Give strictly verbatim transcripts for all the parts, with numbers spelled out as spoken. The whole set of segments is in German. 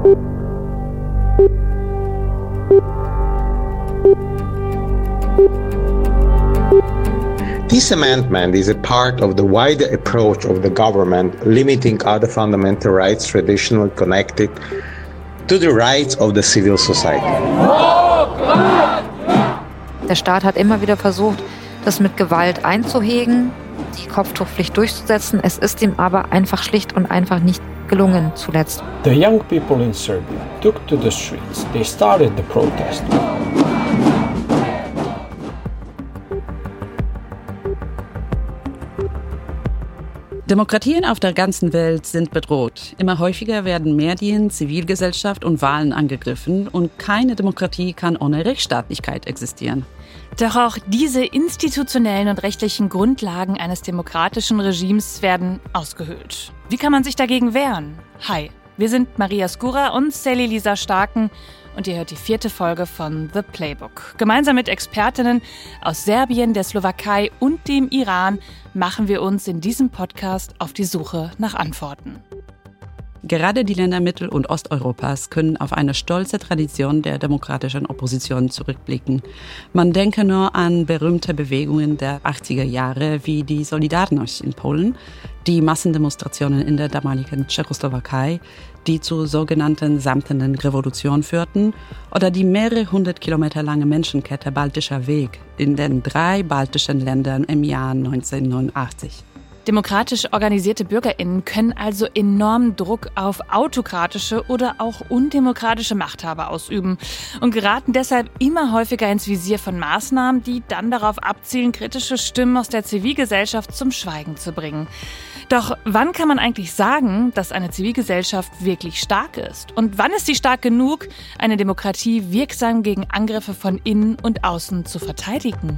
This amendment is a part of the wider approach of the government limiting other fundamental rights traditionally connected to the rights of the civil society. Der Staat hat immer wieder versucht, das mit Gewalt einzuhegen, die Kopftuchpflicht durchzusetzen. Es ist ihm aber einfach schlicht und einfach nicht gelungen zuletzt. The young people in Serbia took to the streets. They started the protest. Demokratien auf der ganzen Welt sind bedroht. Immer häufiger werden Medien, Zivilgesellschaft und Wahlen angegriffen und keine Demokratie kann ohne Rechtsstaatlichkeit existieren. Doch auch diese institutionellen und rechtlichen Grundlagen eines demokratischen Regimes werden ausgehöhlt. Wie kann man sich dagegen wehren? Hi, wir sind Maria Skura und Sally Lisa Starken und ihr hört die vierte Folge von The Playbook. Gemeinsam mit Expertinnen aus Serbien, der Slowakei und dem Iran machen wir uns in diesem Podcast auf die Suche nach Antworten. Gerade die Länder Mittel- und Osteuropas können auf eine stolze Tradition der demokratischen Opposition zurückblicken. Man denke nur an berühmte Bewegungen der achtziger Jahre wie die Solidarność in Polen, die Massendemonstrationen in der damaligen Tschechoslowakei, die zur sogenannten Samtenen Revolution führten, oder die mehrere hundert Kilometer lange Menschenkette Baltischer Weg in den drei baltischen Ländern im Jahr neunzehnhundertneunundachtzig. Demokratisch organisierte BürgerInnen können also enormen Druck auf autokratische oder auch undemokratische Machthaber ausüben und geraten deshalb immer häufiger ins Visier von Maßnahmen, die dann darauf abzielen, kritische Stimmen aus der Zivilgesellschaft zum Schweigen zu bringen. Doch wann kann man eigentlich sagen, dass eine Zivilgesellschaft wirklich stark ist? Und wann ist sie stark genug, eine Demokratie wirksam gegen Angriffe von innen und außen zu verteidigen?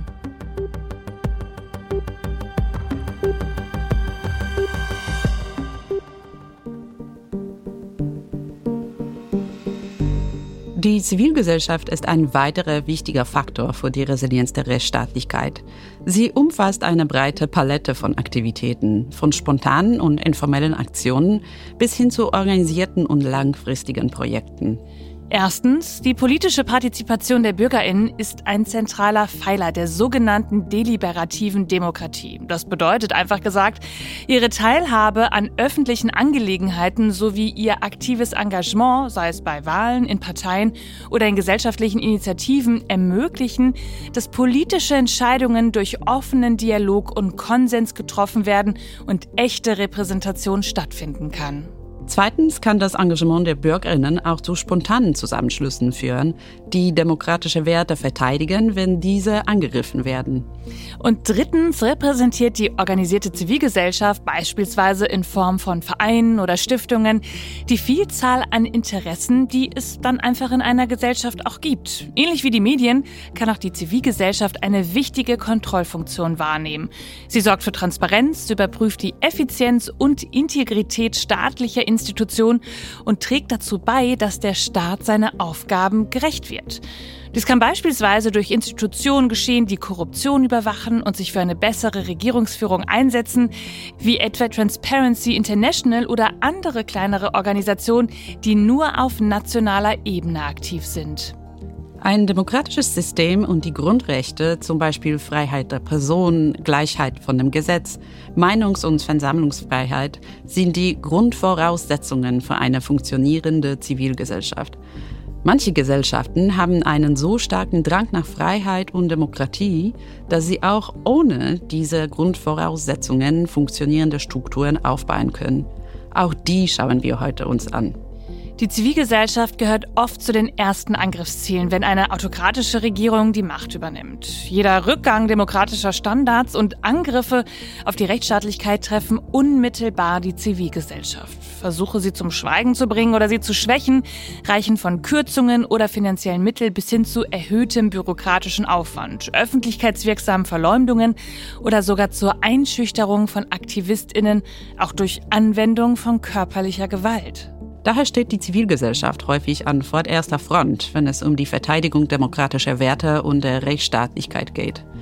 Die Zivilgesellschaft ist ein weiterer wichtiger Faktor für die Resilienz der Rechtsstaatlichkeit. Sie umfasst eine breite Palette von Aktivitäten, von spontanen und informellen Aktionen bis hin zu organisierten und langfristigen Projekten. Erstens, die politische Partizipation der BürgerInnen ist ein zentraler Pfeiler der sogenannten deliberativen Demokratie. Das bedeutet einfach gesagt, ihre Teilhabe an öffentlichen Angelegenheiten sowie ihr aktives Engagement, sei es bei Wahlen, in Parteien oder in gesellschaftlichen Initiativen, ermöglichen, dass politische Entscheidungen durch offenen Dialog und Konsens getroffen werden und echte Repräsentation stattfinden kann. Zweitens kann das Engagement der BürgerInnen auch zu spontanen Zusammenschlüssen führen, die demokratische Werte verteidigen, wenn diese angegriffen werden. Und drittens repräsentiert die organisierte Zivilgesellschaft beispielsweise in Form von Vereinen oder Stiftungen die Vielzahl an Interessen, die es dann einfach in einer Gesellschaft auch gibt. Ähnlich wie die Medien kann auch die Zivilgesellschaft eine wichtige Kontrollfunktion wahrnehmen. Sie sorgt für Transparenz, überprüft die Effizienz und Integrität staatlicher Institutionen und trägt dazu bei, dass der Staat seine Aufgaben gerecht wird. Dies kann beispielsweise durch Institutionen geschehen, die Korruption überwachen und sich für eine bessere Regierungsführung einsetzen, wie etwa Transparency International oder andere kleinere Organisationen, die nur auf nationaler Ebene aktiv sind. Ein demokratisches System und die Grundrechte, zum Beispiel Freiheit der Person, Gleichheit von dem Gesetz, Meinungs- und Versammlungsfreiheit, sind die Grundvoraussetzungen für eine funktionierende Zivilgesellschaft. Manche Gesellschaften haben einen so starken Drang nach Freiheit und Demokratie, dass sie auch ohne diese Grundvoraussetzungen funktionierende Strukturen aufbauen können. Auch die schauen wir heute uns an. Die Zivilgesellschaft gehört oft zu den ersten Angriffszielen, wenn eine autokratische Regierung die Macht übernimmt. Jeder Rückgang demokratischer Standards und Angriffe auf die Rechtsstaatlichkeit treffen unmittelbar die Zivilgesellschaft. Versuche, sie zum Schweigen zu bringen oder sie zu schwächen, reichen von Kürzungen oder finanziellen Mitteln bis hin zu erhöhtem bürokratischen Aufwand, öffentlichkeitswirksamen Verleumdungen oder sogar zur Einschüchterung von AktivistInnen, auch durch Anwendung von körperlicher Gewalt. Daher steht die Zivilgesellschaft häufig an vorderster Front, wenn es um die Verteidigung demokratischer Werte und der Rechtsstaatlichkeit geht.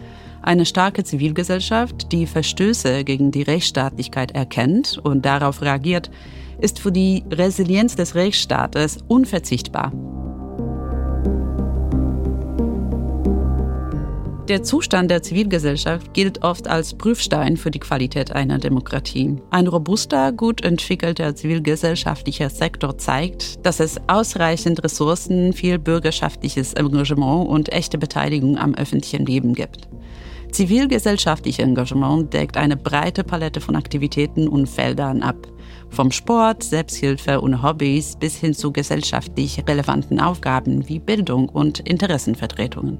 Eine starke Zivilgesellschaft, die Verstöße gegen die Rechtsstaatlichkeit erkennt und darauf reagiert, ist für die Resilienz des Rechtsstaates unverzichtbar. Der Zustand der Zivilgesellschaft gilt oft als Prüfstein für die Qualität einer Demokratie. Ein robuster, gut entwickelter zivilgesellschaftlicher Sektor zeigt, dass es ausreichend Ressourcen, viel bürgerschaftliches Engagement und echte Beteiligung am öffentlichen Leben gibt. Zivilgesellschaftliches Engagement deckt eine breite Palette von Aktivitäten und Feldern ab. Vom Sport, Selbsthilfe und Hobbys bis hin zu gesellschaftlich relevanten Aufgaben wie Bildung und Interessenvertretungen.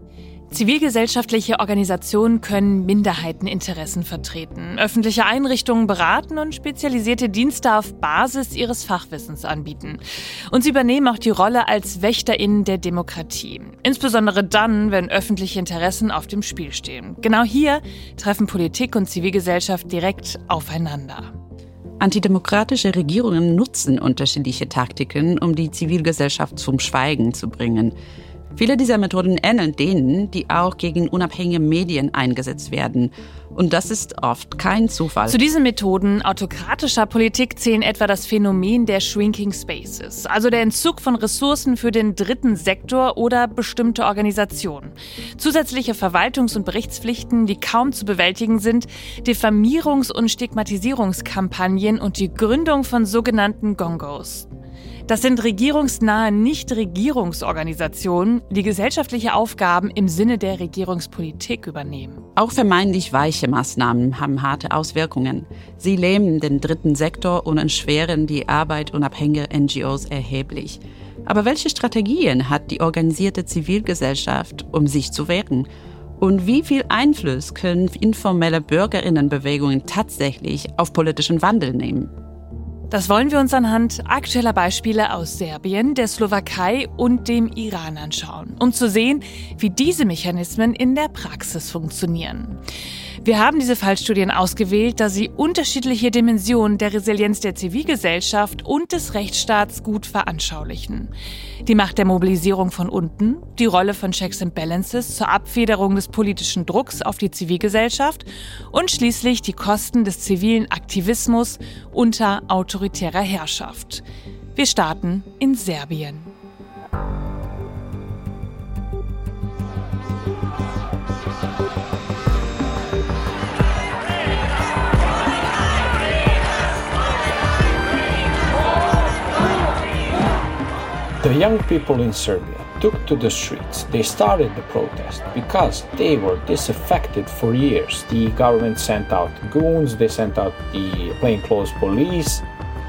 Zivilgesellschaftliche Organisationen können Minderheiteninteressen vertreten, öffentliche Einrichtungen beraten und spezialisierte Dienste auf Basis ihres Fachwissens anbieten. Und sie übernehmen auch die Rolle als WächterInnen der Demokratie. Insbesondere dann, wenn öffentliche Interessen auf dem Spiel stehen. Genau hier treffen Politik und Zivilgesellschaft direkt aufeinander. Antidemokratische Regierungen nutzen unterschiedliche Taktiken, um die Zivilgesellschaft zum Schweigen zu bringen. Viele dieser Methoden ähneln denen, die auch gegen unabhängige Medien eingesetzt werden. Und das ist oft kein Zufall. Zu diesen Methoden autokratischer Politik zählen etwa das Phänomen der Shrinking Spaces, also der Entzug von Ressourcen für den dritten Sektor oder bestimmte Organisationen. Zusätzliche Verwaltungs- und Berichtspflichten, die kaum zu bewältigen sind, Diffamierungs- und Stigmatisierungskampagnen und die Gründung von sogenannten Gongos. Das sind regierungsnahe Nichtregierungsorganisationen, die gesellschaftliche Aufgaben im Sinne der Regierungspolitik übernehmen. Auch vermeintlich weiche Maßnahmen haben harte Auswirkungen. Sie lähmen den dritten Sektor und erschweren die Arbeit unabhängiger N G Os erheblich. Aber welche Strategien hat die organisierte Zivilgesellschaft, um sich zu wehren? Und wie viel Einfluss können informelle Bürgerinnenbewegungen tatsächlich auf politischen Wandel nehmen? Das wollen wir uns anhand aktueller Beispiele aus Serbien, der Slowakei und dem Iran anschauen, um zu sehen, wie diese Mechanismen in der Praxis funktionieren. Wir haben diese Fallstudien ausgewählt, da sie unterschiedliche Dimensionen der Resilienz der Zivilgesellschaft und des Rechtsstaats gut veranschaulichen. Die Macht der Mobilisierung von unten, die Rolle von Checks and Balances zur Abfederung des politischen Drucks auf die Zivilgesellschaft und schließlich die Kosten des zivilen Aktivismus unter autoritärer Herrschaft. Wir starten in Serbien. The young people in Serbia took to the streets. They started the protest because they were disaffected for years. The government sent out goons, they sent out the plainclothes police.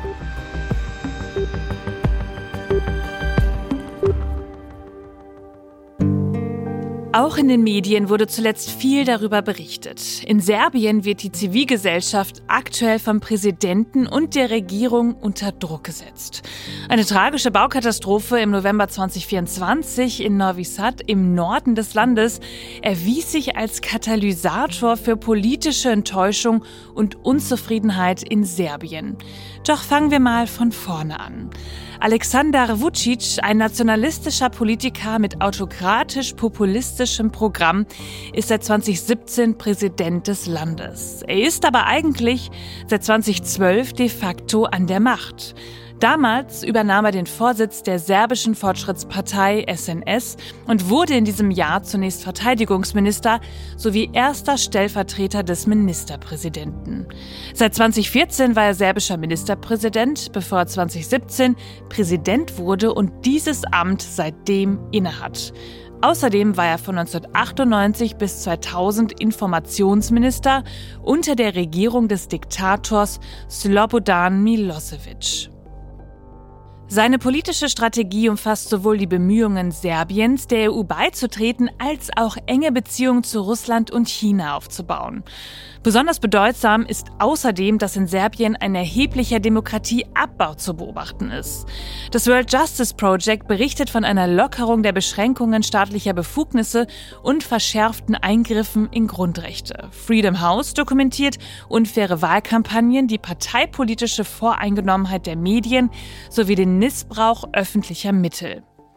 Auch in den Medien wurde zuletzt viel darüber berichtet. In Serbien wird die Zivilgesellschaft aktuell vom Präsidenten und der Regierung unter Druck gesetzt. Eine tragische Baukatastrophe im November zwanzig vierundzwanzig in Novi Sad im Norden des Landes erwies sich als Katalysator für politische Enttäuschung und Unzufriedenheit in Serbien. Doch fangen wir mal von vorne an. Aleksandar Vučić, ein nationalistischer Politiker mit autokratisch-populistischem Programm, ist seit zwanzig siebzehn Präsident des Landes. Er ist aber eigentlich seit zwanzig zwölf de facto an der Macht. Damals übernahm er den Vorsitz der serbischen Fortschrittspartei S N S und wurde in diesem Jahr zunächst Verteidigungsminister sowie erster Stellvertreter des Ministerpräsidenten. Seit zwanzig vierzehn war er serbischer Ministerpräsident, bevor er zwanzig siebzehn Präsident wurde und dieses Amt seitdem innehat. Außerdem war er von neunzehnhundertachtundneunzig bis zweitausend Informationsminister unter der Regierung des Diktators Slobodan Milosevic. Seine politische Strategie umfasst sowohl die Bemühungen Serbiens, der E U beizutreten, als auch enge Beziehungen zu Russland und China aufzubauen. Besonders bedeutsam ist außerdem, dass in Serbien ein erheblicher Demokratieabbau zu beobachten ist. Das World Justice Project berichtet von einer Lockerung der Beschränkungen staatlicher Befugnisse und verschärften Eingriffen in Grundrechte. Freedom House dokumentiert unfaire Wahlkampagnen, die parteipolitische Voreingenommenheit der Medien sowie den Missbrauch öffentlicher Mittel.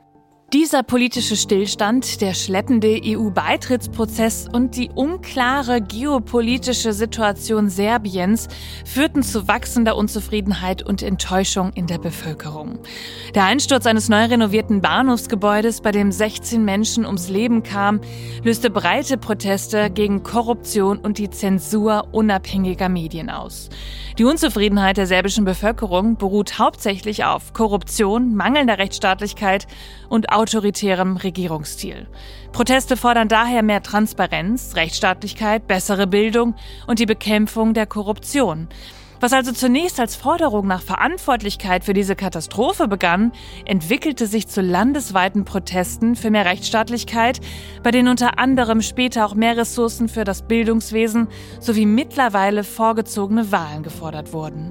Dieser politische Stillstand, der schleppende E U-Beitrittsprozess und die unklare geopolitische Situation Serbiens führten zu wachsender Unzufriedenheit und Enttäuschung in der Bevölkerung. Der Einsturz eines neu renovierten Bahnhofsgebäudes, bei dem sechzehn Menschen ums Leben kamen, löste breite Proteste gegen Korruption und die Zensur unabhängiger Medien aus. Die Unzufriedenheit der serbischen Bevölkerung beruht hauptsächlich auf Korruption, mangelnder Rechtsstaatlichkeit und autoritärem Regierungsstil. Proteste fordern daher mehr Transparenz, Rechtsstaatlichkeit, bessere Bildung und die Bekämpfung der Korruption. Was also zunächst als Forderung nach Verantwortlichkeit für diese Katastrophe begann, entwickelte sich zu landesweiten Protesten für mehr Rechtsstaatlichkeit, bei denen unter anderem später auch mehr Ressourcen für das Bildungswesen sowie mittlerweile vorgezogene Wahlen gefordert wurden.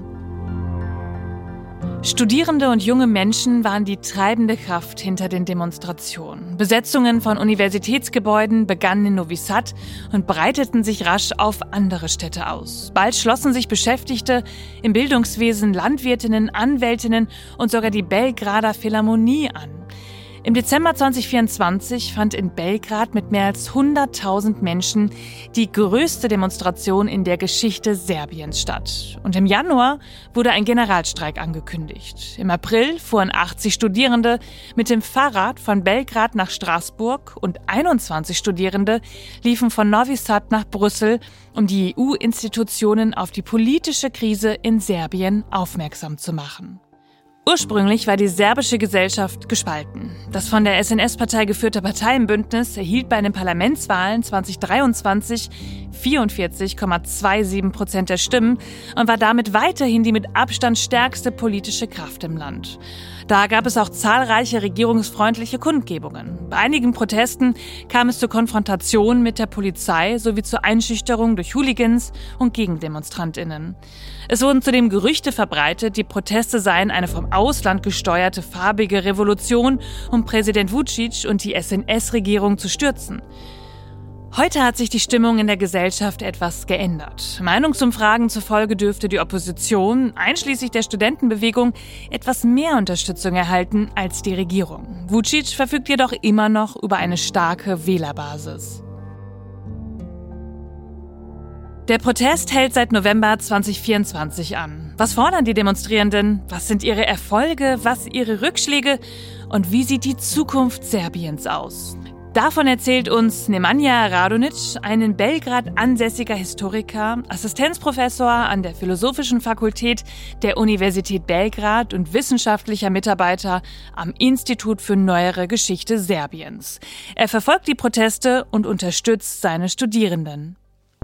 Studierende und junge Menschen waren die treibende Kraft hinter den Demonstrationen. Besetzungen von Universitätsgebäuden begannen in Novi Sad und breiteten sich rasch auf andere Städte aus. Bald schlossen sich Beschäftigte im Bildungswesen, Landwirtinnen, Anwältinnen und sogar die Belgrader Philharmonie an. Im Dezember zweitausendvierundzwanzig fand in Belgrad mit mehr als hunderttausend Menschen die größte Demonstration in der Geschichte Serbiens statt. Und im Januar wurde ein Generalstreik angekündigt. Im April fuhren achtzig Studierende mit dem Fahrrad von Belgrad nach Straßburg und einundzwanzig Studierende liefen von Novi Sad nach Brüssel, um die E U-Institutionen auf die politische Krise in Serbien aufmerksam zu machen. Ursprünglich war die serbische Gesellschaft gespalten. Das von der S N S-Partei geführte Parteienbündnis erhielt bei den Parlamentswahlen zweitausenddreiundzwanzig vierundvierzig Komma siebenundzwanzig Prozent der Stimmen und war damit weiterhin die mit Abstand stärkste politische Kraft im Land. Da gab es auch zahlreiche regierungsfreundliche Kundgebungen. Bei einigen Protesten kam es zu Konfrontationen mit der Polizei sowie zur Einschüchterung durch Hooligans und GegendemonstrantInnen. Es wurden zudem Gerüchte verbreitet, die Proteste seien eine vom Ausland gesteuerte farbige Revolution, um Präsident Vučić und die S N S-Regierung zu stürzen. Heute hat sich die Stimmung in der Gesellschaft etwas geändert. Meinungsumfragen zufolge dürfte die Opposition, einschließlich der Studentenbewegung, etwas mehr Unterstützung erhalten als die Regierung. Vučić verfügt jedoch immer noch über eine starke Wählerbasis. Der Protest hält seit November zweitausendvierundzwanzig an. Was fordern die Demonstrierenden? Was sind ihre Erfolge? Was ihre Rückschläge? Und wie sieht die Zukunft Serbiens aus? Davon erzählt uns Nemanja Radonic, ein in Belgrad ansässiger Historiker, Assistenzprofessor an der Philosophischen Fakultät der Universität Belgrad und wissenschaftlicher Mitarbeiter am Institut für Neuere Geschichte Serbiens. Er verfolgt die Proteste und unterstützt seine Studierenden.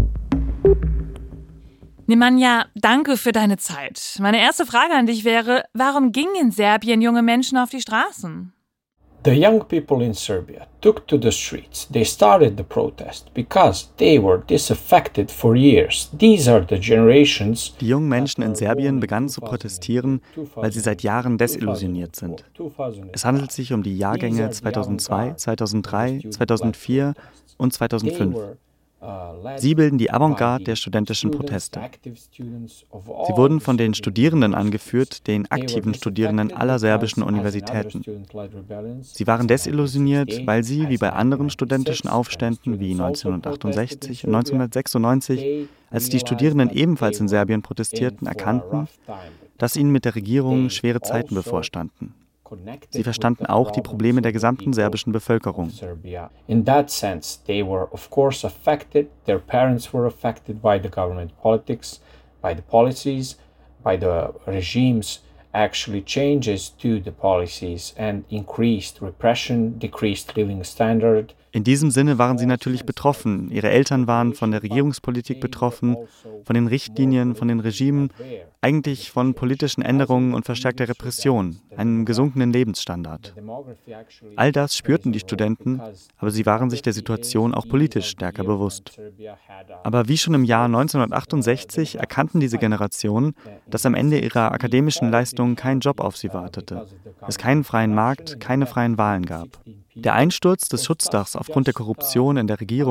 Nemanja, danke für deine Zeit. Meine erste Frage an dich wäre, warum gingen in Serbien junge Menschen auf die Straßen? The young people in Serbia took to the streets. They started the protest because they were disaffected for years. These are the generations. Die jungen Menschen in Serbien begannen zu protestieren, weil sie seit Jahren desillusioniert sind. Es handelt sich um die Jahrgänge zweitausendzwei, zweitausenddrei, zweitausendvier und zweitausendfünf. Sie bilden die Avantgarde der studentischen Proteste. Sie wurden von den Studierenden angeführt, den aktiven Studierenden aller serbischen Universitäten. Sie waren desillusioniert, weil sie, wie bei anderen studentischen Aufständen wie neunzehnhundertachtundsechzig und neunzehnhundertsechsundneunzig, als die Studierenden ebenfalls in Serbien protestierten, erkannten, dass ihnen mit der Regierung schwere Zeiten bevorstanden. Sie verstanden auch die Probleme der gesamten serbischen Bevölkerung. In that sense, they were of course affected. Their parents were affected by the government politics, by the policies, by the regimes actually changes to the policies and increased repression, decreased living standard. In diesem Sinne waren sie natürlich betroffen. Ihre Eltern waren von der Regierungspolitik betroffen, von den Richtlinien, von den Regimen, eigentlich von politischen Änderungen und verstärkter Repression, einem gesunkenen Lebensstandard. All das spürten die Studenten, aber sie waren sich der Situation auch politisch stärker bewusst. Aber wie schon im Jahr neunzehnhundertachtundsechzig erkannten diese Generationen, dass am Ende ihrer akademischen Leistungen kein Job auf sie wartete, es keinen freien Markt, keine freien Wahlen gab. Der Einsturz des Schutzdachs aufgrund der Korruption in der Regierung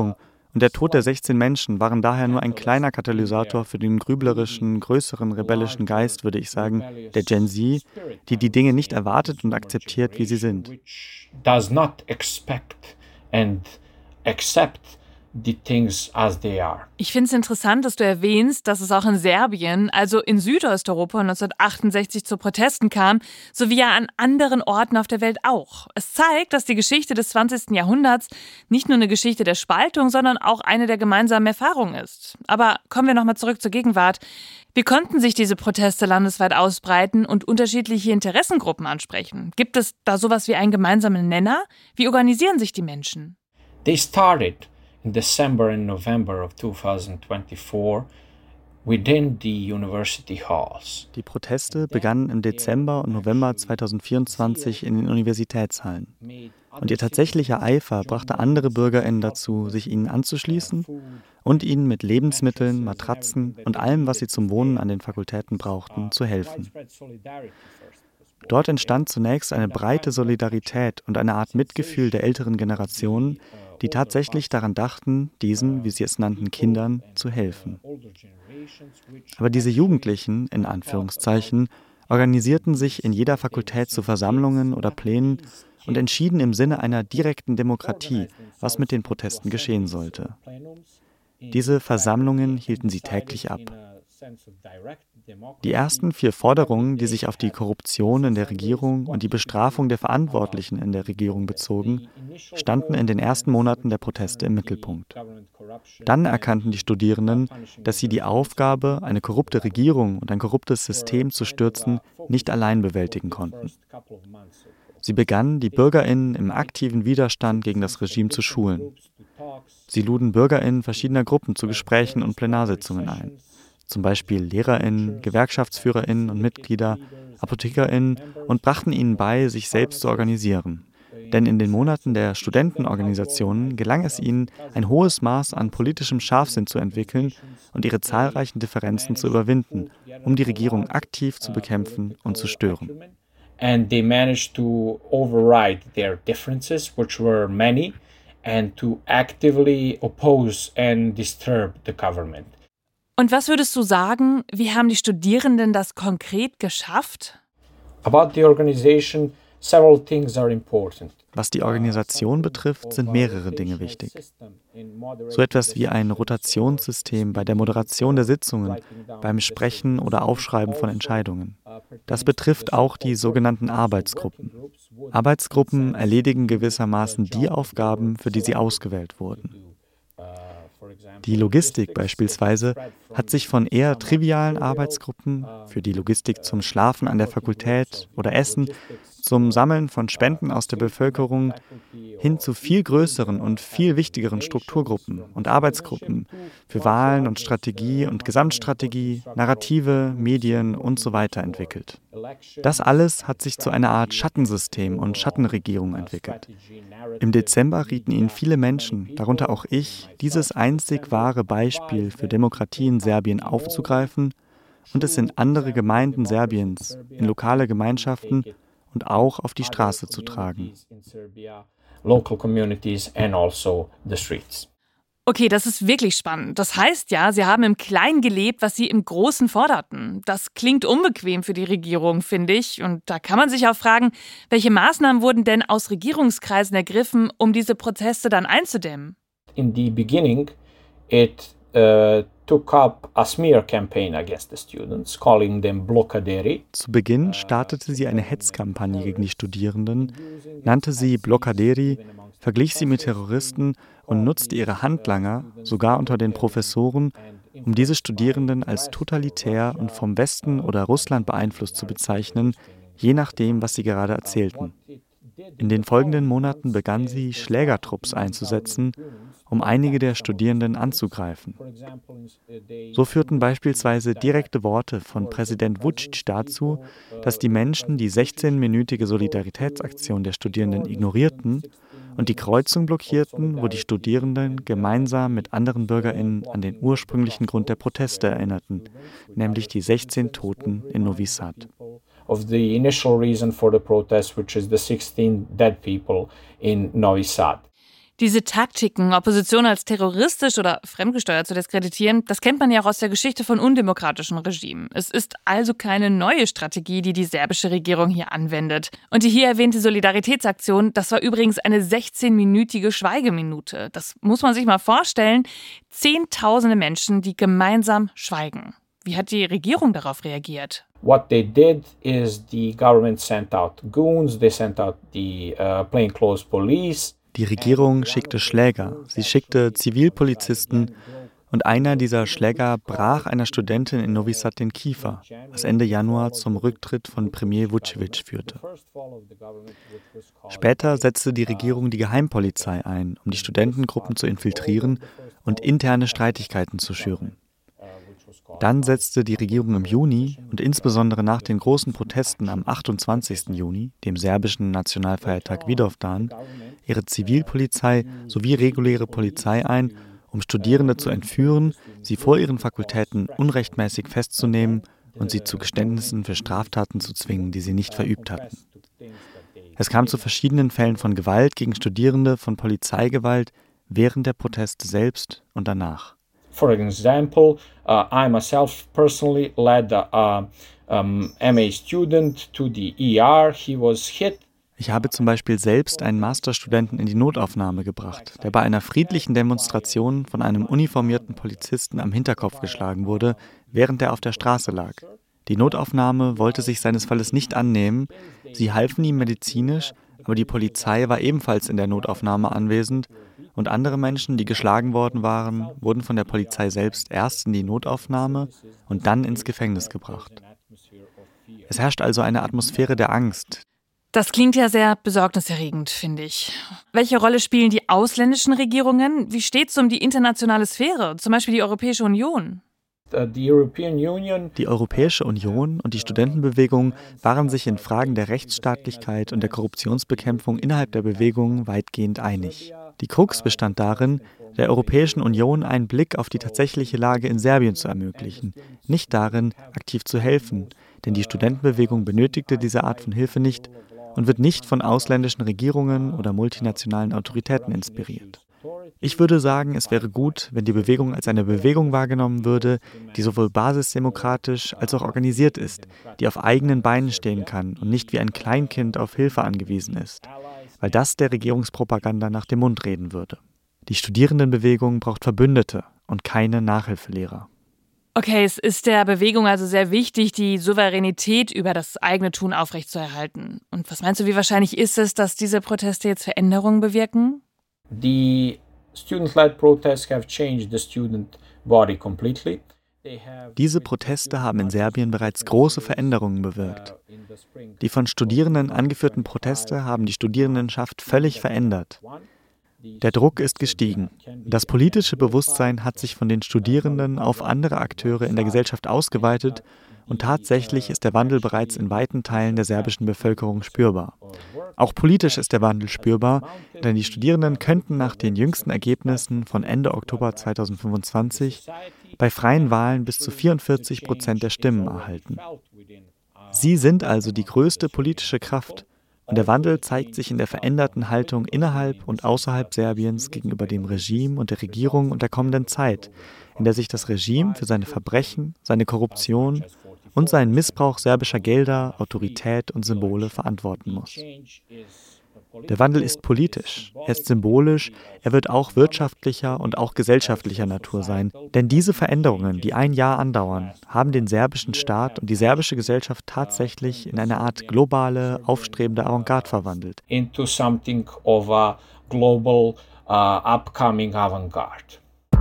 Und der Tod der sechzehn Menschen waren daher nur ein kleiner Katalysator für den grüblerischen, größeren rebellischen Geist, würde ich sagen, der Gen Z, die die Dinge nicht erwartet und akzeptiert, wie sie sind. Does not expect and accept the things as they are. Ich finde es interessant, dass du erwähnst, dass es auch in Serbien, also in Südosteuropa neunzehnhundertachtundsechzig zu Protesten kam, sowie ja an anderen Orten auf der Welt auch. Es zeigt, dass die Geschichte des zwanzigsten Jahrhunderts nicht nur eine Geschichte der Spaltung, sondern auch eine der gemeinsamen Erfahrungen ist. Aber kommen wir nochmal zurück zur Gegenwart. Wie konnten sich diese Proteste landesweit ausbreiten und unterschiedliche Interessengruppen ansprechen? Gibt es da sowas wie einen gemeinsamen Nenner? Wie organisieren sich die Menschen? They started in December and November of twenty twenty-four within the university halls. Die Proteste begannen im Dezember und November zweitausendvierundzwanzig in den Universitätshallen. Und ihr tatsächlicher Eifer brachte andere BürgerInnen dazu, sich ihnen anzuschließen und ihnen mit Lebensmitteln, Matratzen und allem, was sie zum Wohnen an den Fakultäten brauchten, zu helfen. Dort entstand zunächst eine breite Solidarität und eine Art Mitgefühl der älteren Generationen, die tatsächlich daran dachten, diesen, wie sie es nannten, Kindern zu helfen. Aber diese Jugendlichen, in Anführungszeichen, organisierten sich in jeder Fakultät zu Versammlungen oder Plänen und entschieden im Sinne einer direkten Demokratie, was mit den Protesten geschehen sollte. Diese Versammlungen hielten sie täglich ab. Die ersten vier Forderungen, die sich auf die Korruption in der Regierung und die Bestrafung der Verantwortlichen in der Regierung bezogen, standen in den ersten Monaten der Proteste im Mittelpunkt. Dann erkannten die Studierenden, dass sie die Aufgabe, eine korrupte Regierung und ein korruptes System zu stürzen, nicht allein bewältigen konnten. Sie begannen, die BürgerInnen im aktiven Widerstand gegen das Regime zu schulen. Sie luden BürgerInnen verschiedener Gruppen zu Gesprächen und Plenarsitzungen ein. Zum Beispiel LehrerInnen, GewerkschaftsführerInnen und Mitglieder, ApothekerInnen und brachten ihnen bei, sich selbst zu organisieren. Denn in den Monaten der Studentenorganisationen gelang es ihnen, ein hohes Maß an politischem Scharfsinn zu entwickeln und ihre zahlreichen Differenzen zu überwinden, um die Regierung aktiv zu bekämpfen und zu stören. And they managed to override their differences, which were many, and to actively oppose and disturb the government. Und was würdest du sagen, wie haben die Studierenden das konkret geschafft? About the organization, several things are important. Was die Organisation betrifft, sind mehrere Dinge wichtig. So etwas wie ein Rotationssystem bei der Moderation der Sitzungen, beim Sprechen oder Aufschreiben von Entscheidungen. Das betrifft auch die sogenannten Arbeitsgruppen. Arbeitsgruppen erledigen gewissermaßen die Aufgaben, für die sie ausgewählt wurden. Die Logistik beispielsweise hat sich von eher trivialen Arbeitsgruppen für die Logistik zum Schlafen an der Fakultät oder Essen, zum Sammeln von Spenden aus der Bevölkerung hin zu viel größeren und viel wichtigeren Strukturgruppen und Arbeitsgruppen für Wahlen und Strategie und Gesamtstrategie, Narrative, Medien und so weiter entwickelt. Das alles hat sich zu einer Art Schattensystem und Schattenregierung entwickelt. Im Dezember rieten ihnen viele Menschen, darunter auch ich, dieses einzig wahre Beispiel für Demokratie in Serbien aufzugreifen und es in andere Gemeinden Serbiens, in lokale Gemeinschaften und auch auf die Straße zu tragen. Local communities and also the streets. Okay, das ist wirklich spannend. Das heißt ja, sie haben im Kleinen gelebt, was sie im Großen forderten. Das klingt unbequem für die Regierung, finde ich. Und da kann man sich auch fragen, welche Maßnahmen wurden denn aus Regierungskreisen ergriffen, um diese Proteste dann einzudämmen? In the beginning, it uh, took up a smear campaign against the students, calling them Blokaderi. Zu Beginn startete sie eine Hetzkampagne gegen die Studierenden, nannte sie Blokaderi, verglich sie mit Terroristen und nutzte ihre Handlanger, sogar unter den Professoren, um diese Studierenden als totalitär und vom Westen oder Russland beeinflusst zu bezeichnen, je nachdem, was sie gerade erzählten. In den folgenden Monaten begann sie, Schlägertrupps einzusetzen, um einige der Studierenden anzugreifen. So führten beispielsweise direkte Worte von Präsident Vučić dazu, dass die Menschen die sechzehnminütige Solidaritätsaktion der Studierenden ignorierten und die Kreuzung blockierten, wo die Studierenden gemeinsam mit anderen BürgerInnen an den ursprünglichen Grund der Proteste erinnerten, nämlich die sechzehn Toten in Novi Sad. Of the initial reason for the protest, which is the sixteen dead people in Novi Sad. Diese Taktiken, Opposition als terroristisch oder fremdgesteuert zu diskreditieren, das kennt man ja auch aus der Geschichte von undemokratischen Regimen. Es ist also keine neue Strategie, die die serbische Regierung hier anwendet. Und die hier erwähnte Solidaritätsaktion, das war übrigens eine sechzehnminütige Schweigeminute. Das muss man sich mal vorstellen. Zehntausende Menschen, die gemeinsam schweigen. Wie hat die Regierung darauf reagiert? What they did is the government sent out goons, they sent out the uh, plainclothes police. Die Regierung schickte Schläger, sie schickte Zivilpolizisten und einer dieser Schläger brach einer Studentin in Novi Sad den Kiefer, was Ende Januar zum Rücktritt von Premier Vučić führte. Später setzte die Regierung die Geheimpolizei ein, um die Studentengruppen zu infiltrieren und interne Streitigkeiten zu schüren. Dann setzte die Regierung im Juni und insbesondere nach den großen Protesten am achtundzwanzigsten Juni, dem serbischen Nationalfeiertag Vidovdan, ihre Zivilpolizei sowie reguläre Polizei ein, um Studierende zu entführen, sie vor ihren Fakultäten unrechtmäßig festzunehmen und sie zu Geständnissen für Straftaten zu zwingen, die sie nicht verübt hatten. Es kam zu verschiedenen Fällen von Gewalt gegen Studierende, von Polizeigewalt während der Proteste selbst und danach. For example, uh, I myself personally led a um, M A student to the E R. He was hit. Ich habe zum Beispiel selbst einen Masterstudenten in die Notaufnahme gebracht, der bei einer friedlichen Demonstration von einem uniformierten Polizisten am Hinterkopf geschlagen wurde, während er auf der Straße lag. Die Notaufnahme wollte sich seines Falles nicht annehmen. Sie halfen ihm medizinisch, aber die Polizei war ebenfalls in der Notaufnahme anwesend und andere Menschen, die geschlagen worden waren, wurden von der Polizei selbst erst in die Notaufnahme und dann ins Gefängnis gebracht. Es herrscht also eine Atmosphäre der Angst. Das klingt ja sehr besorgniserregend, finde ich. Welche Rolle spielen die ausländischen Regierungen? Wie steht es um die internationale Sphäre, zum Beispiel die Europäische Union? Die Europäische Union und die Studentenbewegung waren sich in Fragen der Rechtsstaatlichkeit und der Korruptionsbekämpfung innerhalb der Bewegung weitgehend einig. Die Krux bestand darin, der Europäischen Union einen Blick auf die tatsächliche Lage in Serbien zu ermöglichen, nicht darin, aktiv zu helfen, denn die Studentenbewegung benötigte diese Art von Hilfe nicht und wird nicht von ausländischen Regierungen oder multinationalen Autoritäten inspiriert. Ich würde sagen, es wäre gut, wenn die Bewegung als eine Bewegung wahrgenommen würde, die sowohl basisdemokratisch als auch organisiert ist, die auf eigenen Beinen stehen kann und nicht wie ein Kleinkind auf Hilfe angewiesen ist, weil das der Regierungspropaganda nach dem Mund reden würde. Die Studierendenbewegung braucht Verbündete und keine Nachhilfelehrer. Okay, es ist der Bewegung also sehr wichtig, die Souveränität über das eigene Tun aufrechtzuerhalten. Und was meinst du, wie wahrscheinlich ist es, dass diese Proteste jetzt Veränderungen bewirken? The student-led protests have changed the student body completely. Diese Proteste haben in Serbien bereits große Veränderungen bewirkt. Die von Studierenden angeführten Proteste haben die Studierendenschaft völlig verändert. Der Druck ist gestiegen. Das politische Bewusstsein hat sich von den Studierenden auf andere Akteure in der Gesellschaft ausgeweitet und tatsächlich ist der Wandel bereits in weiten Teilen der serbischen Bevölkerung spürbar. Auch politisch ist der Wandel spürbar, denn die Studierenden könnten nach den jüngsten Ergebnissen von Ende Oktober zweitausendfünfundzwanzig bei freien Wahlen bis zu vierundvierzig Prozent der Stimmen erhalten. Sie sind also die größte politische Kraft. Und der Wandel zeigt sich in der veränderten Haltung innerhalb und außerhalb Serbiens gegenüber dem Regime und der Regierung und der kommenden Zeit, in der sich das Regime für seine Verbrechen, seine Korruption und seinen Missbrauch serbischer Gelder, Autorität und Symbole verantworten muss. Der Wandel ist politisch, er ist symbolisch, er wird auch wirtschaftlicher und auch gesellschaftlicher Natur sein. Denn diese Veränderungen, die ein Jahr andauern, haben den serbischen Staat und die serbische Gesellschaft tatsächlich in eine Art globale, aufstrebende Avantgarde verwandelt. Into something of a global, uh, upcoming avantgarde.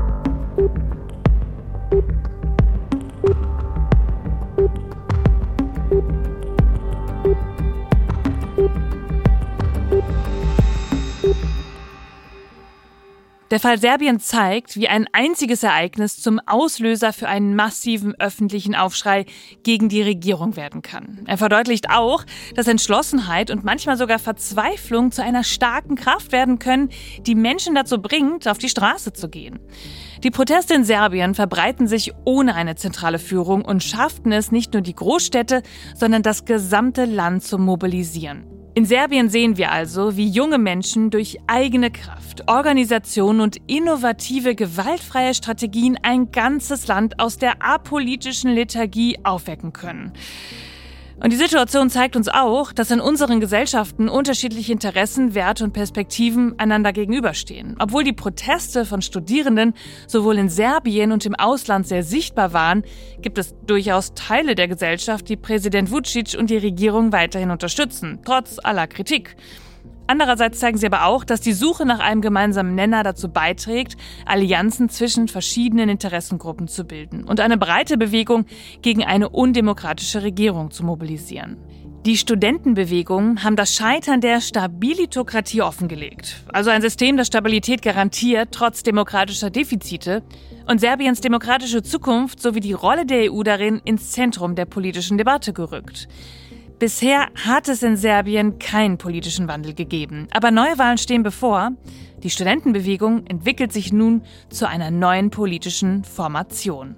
Der Fall Serbien zeigt, wie ein einziges Ereignis zum Auslöser für einen massiven öffentlichen Aufschrei gegen die Regierung werden kann. Er verdeutlicht auch, dass Entschlossenheit und manchmal sogar Verzweiflung zu einer starken Kraft werden können, die Menschen dazu bringt, auf die Straße zu gehen. Die Proteste in Serbien verbreiten sich ohne eine zentrale Führung und schafften es, nicht nur die Großstädte, sondern das gesamte Land zu mobilisieren. In Serbien sehen wir also, wie junge Menschen durch eigene Kraft, Organisation und innovative, gewaltfreie Strategien ein ganzes Land aus der apolitischen Lethargie aufwecken können. Und die Situation zeigt uns auch, dass in unseren Gesellschaften unterschiedliche Interessen, Werte und Perspektiven einander gegenüberstehen. Obwohl die Proteste von Studierenden sowohl in Serbien und im Ausland sehr sichtbar waren, gibt es durchaus Teile der Gesellschaft, die Präsident Vučić und die Regierung weiterhin unterstützen, trotz aller Kritik. Andererseits zeigen sie aber auch, dass die Suche nach einem gemeinsamen Nenner dazu beiträgt, Allianzen zwischen verschiedenen Interessengruppen zu bilden und eine breite Bewegung gegen eine undemokratische Regierung zu mobilisieren. Die Studentenbewegungen haben das Scheitern der Stabilitokratie offengelegt, also ein System, das Stabilität garantiert, trotz demokratischer Defizite, und Serbiens demokratische Zukunft sowie die Rolle der E U darin ins Zentrum der politischen Debatte gerückt. Bisher hat es in Serbien keinen politischen Wandel gegeben. Aber Neuwahlen stehen bevor. Die Studentenbewegung entwickelt sich nun zu einer neuen politischen Formation.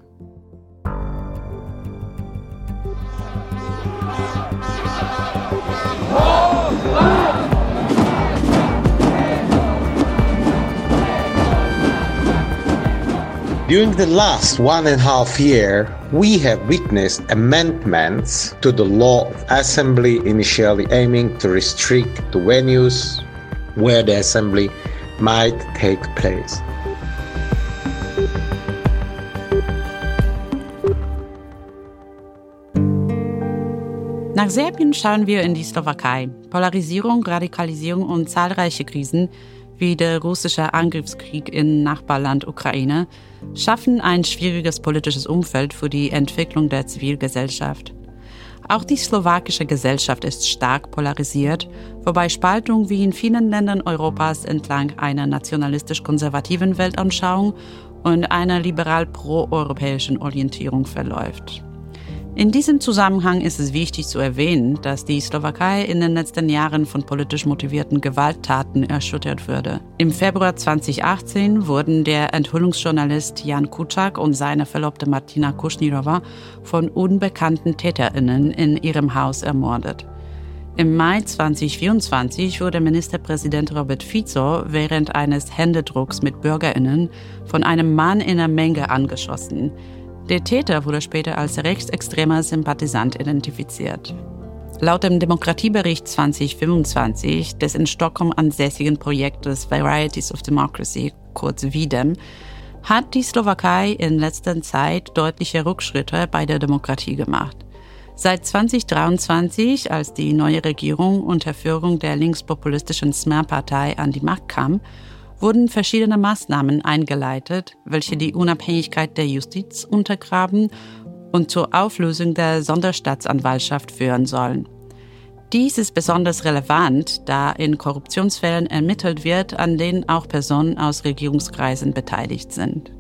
During the last one and a half year, we have witnessed amendments to the law of assembly initially aiming to restrict the venues where the assembly might take place. Nach Serbien schauen wir in die Slowakei. Polarisierung, Radikalisierung und zahlreiche Krisen, wie der russische Angriffskrieg im Nachbarland Ukraine, schaffen ein schwieriges politisches Umfeld für die Entwicklung der Zivilgesellschaft. Auch die slowakische Gesellschaft ist stark polarisiert, wobei Spaltung wie in vielen Ländern Europas entlang einer nationalistisch-konservativen Weltanschauung und einer liberal-pro-europäischen Orientierung verläuft. In diesem Zusammenhang ist es wichtig zu erwähnen, dass die Slowakei in den letzten Jahren von politisch motivierten Gewalttaten erschüttert wurde. Im Februar zweitausendachtzehn wurden der Enthüllungsjournalist Jan Kuciak und seine Verlobte Martina Kušnírova von unbekannten TäterInnen in ihrem Haus ermordet. Im Mai zweitausendvierundzwanzig wurde Ministerpräsident Robert Fico während eines Händedrucks mit BürgerInnen von einem Mann in einer Menge angeschossen. Der Täter wurde später als rechtsextremer Sympathisant identifiziert. Laut dem Demokratiebericht zweitausendfünfundzwanzig des in Stockholm ansässigen Projektes Varieties of Democracy, kurz V D E M, hat die Slowakei in letzter Zeit deutliche Rückschritte bei der Demokratie gemacht. Seit zweitausenddreiundzwanzig, als die neue Regierung unter Führung der linkspopulistischen Smer-Partei an die Macht kam, wurden verschiedene Maßnahmen eingeleitet, welche die Unabhängigkeit der Justiz untergraben und zur Auflösung der Sonderstaatsanwaltschaft führen sollen. Dies ist besonders relevant, da in Korruptionsfällen ermittelt wird, an denen auch Personen aus Regierungskreisen beteiligt sind.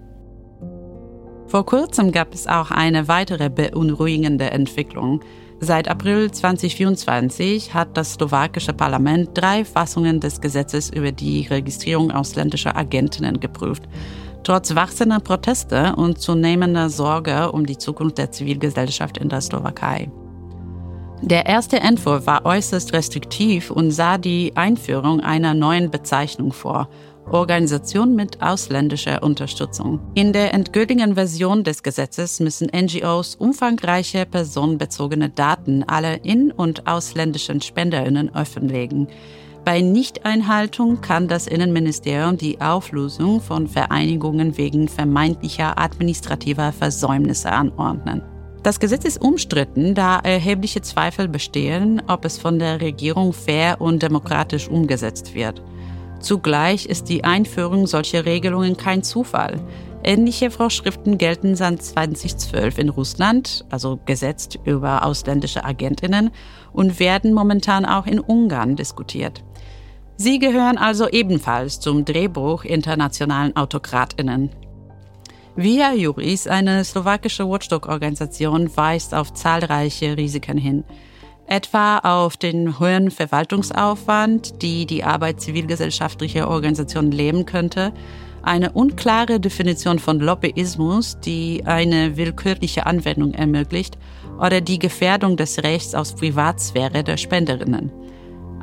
Vor kurzem gab es auch eine weitere beunruhigende Entwicklung. Seit April zweitausendvierundzwanzig hat das slowakische Parlament drei Fassungen des Gesetzes über die Registrierung ausländischer Agentinnen geprüft. Trotz wachsender Proteste und zunehmender Sorge um die Zukunft der Zivilgesellschaft in der Slowakei. Der erste Entwurf war äußerst restriktiv und sah die Einführung einer neuen Bezeichnung vor: Organisation mit ausländischer Unterstützung. In der endgültigen Version des Gesetzes müssen N G Os umfangreiche personenbezogene Daten aller in- und ausländischen SpenderInnen offenlegen. Bei Nichteinhaltung kann das Innenministerium die Auflösung von Vereinigungen wegen vermeintlicher administrativer Versäumnisse anordnen. Das Gesetz ist umstritten, da erhebliche Zweifel bestehen, ob es von der Regierung fair und demokratisch umgesetzt wird. Zugleich ist die Einführung solcher Regelungen kein Zufall. Ähnliche Vorschriften gelten seit zweitausendzwölf in Russland, also Gesetz über ausländische Agentinnen, und werden momentan auch in Ungarn diskutiert. Sie gehören also ebenfalls zum Drehbuch internationalen AutokratInnen. Via Juris, eine slowakische Watchdog-Organisation, weist auf zahlreiche Risiken hin. Etwa auf den hohen Verwaltungsaufwand, die die Arbeit zivilgesellschaftlicher Organisationen lähmen könnte, eine unklare Definition von Lobbyismus, die eine willkürliche Anwendung ermöglicht, oder die Gefährdung des Rechts auf Privatsphäre der SpenderInnen.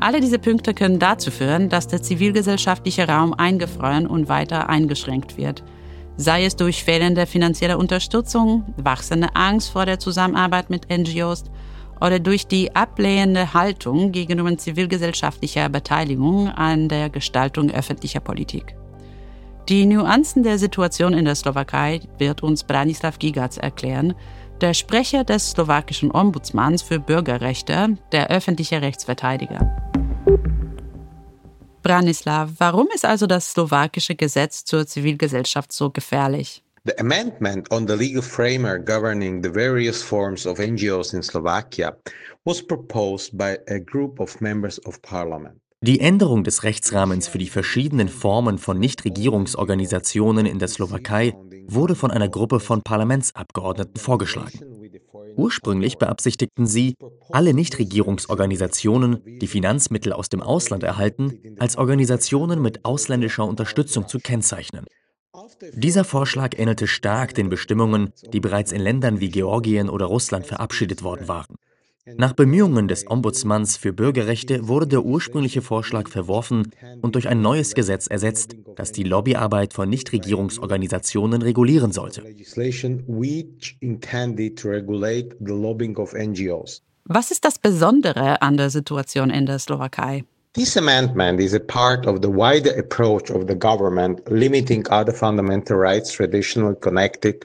Alle diese Punkte können dazu führen, dass der zivilgesellschaftliche Raum eingefroren und weiter eingeschränkt wird. Sei es durch fehlende finanzielle Unterstützung, wachsende Angst vor der Zusammenarbeit mit N G Os oder durch die ablehnende Haltung gegenüber zivilgesellschaftlicher Beteiligung an der Gestaltung öffentlicher Politik. Die Nuancen der Situation in der Slowakei wird uns Branislav Gigac erklären, der Sprecher des slowakischen Ombudsmanns für Bürgerrechte, der öffentliche Rechtsverteidiger. Branislav, warum ist also das slowakische Gesetz zur Zivilgesellschaft so gefährlich? The amendment on the legal framework governing the various forms of N G Os in Slovakia was proposed by a group of members of parliament. Die Änderung des Rechtsrahmens für die verschiedenen Formen von Nichtregierungsorganisationen in der Slowakei wurde von einer Gruppe von Parlamentsabgeordneten vorgeschlagen. Ursprünglich beabsichtigten sie, alle Nichtregierungsorganisationen, die Finanzmittel aus dem Ausland erhalten, als Organisationen mit ausländischer Unterstützung zu kennzeichnen. Dieser Vorschlag ähnelte stark den Bestimmungen, die bereits in Ländern wie Georgien oder Russland verabschiedet worden waren. Nach Bemühungen des Ombudsmanns für Bürgerrechte wurde der ursprüngliche Vorschlag verworfen und durch ein neues Gesetz ersetzt, das die Lobbyarbeit von Nichtregierungsorganisationen regulieren sollte. Was ist das Besondere an der Situation in der Slowakei? This amendment is a part of the wider approach of the government limiting other fundamental rights traditionally connected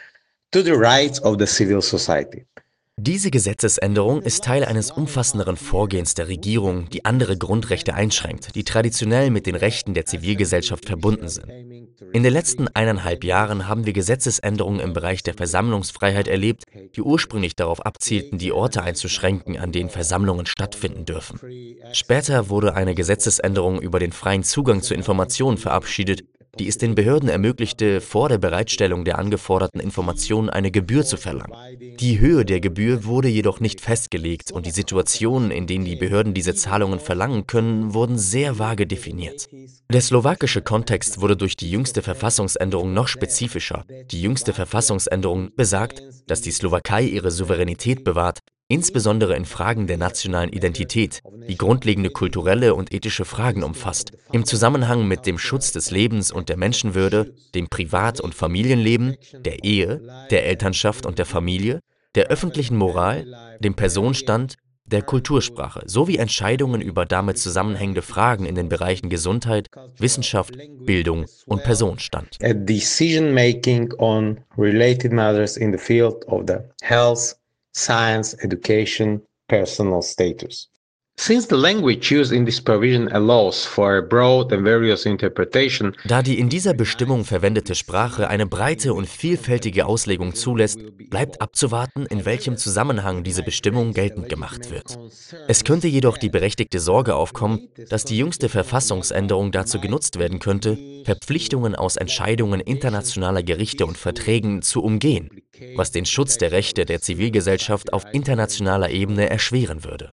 to the rights of the civil society. Diese Gesetzesänderung ist Teil eines umfassenderen Vorgehens der Regierung, die andere Grundrechte einschränkt, die traditionell mit den Rechten der Zivilgesellschaft verbunden sind. In den letzten eineinhalb Jahren haben wir Gesetzesänderungen im Bereich der Versammlungsfreiheit erlebt, die ursprünglich darauf abzielten, die Orte einzuschränken, an denen Versammlungen stattfinden dürfen. Später wurde eine Gesetzesänderung über den freien Zugang zu Informationen verabschiedet, die es den Behörden ermöglichte, vor der Bereitstellung der angeforderten Informationen eine Gebühr zu verlangen. Die Höhe der Gebühr wurde jedoch nicht festgelegt und die Situationen, in denen die Behörden diese Zahlungen verlangen können, wurden sehr vage definiert. Der slowakische Kontext wurde durch die jüngste Verfassungsänderung noch spezifischer. Die jüngste Verfassungsänderung besagt, dass die Slowakei ihre Souveränität bewahrt, insbesondere in Fragen der nationalen Identität, die grundlegende kulturelle und ethische Fragen umfasst, im Zusammenhang mit dem Schutz des Lebens und der Menschenwürde, dem Privat- und Familienleben, der Ehe, der Elternschaft und der Familie, der öffentlichen Moral, dem Personenstand, der Kultursprache sowie Entscheidungen über damit zusammenhängende Fragen in den Bereichen Gesundheit, Wissenschaft, Bildung und Personenstand. A decision making on related matters in the field of the health, science, education, personal status. Since the language used in this provision allows for a broad and various interpretation, da die in dieser Bestimmung verwendete Sprache eine breite und vielfältige Auslegung zulässt, bleibt abzuwarten, in welchem Zusammenhang diese Bestimmung geltend gemacht wird. Es könnte jedoch die berechtigte Sorge aufkommen, dass die jüngste Verfassungsänderung dazu genutzt werden könnte, Verpflichtungen aus Entscheidungen internationaler Gerichte und Verträgen zu umgehen, was den Schutz der Rechte der Zivilgesellschaft auf internationaler Ebene erschweren würde.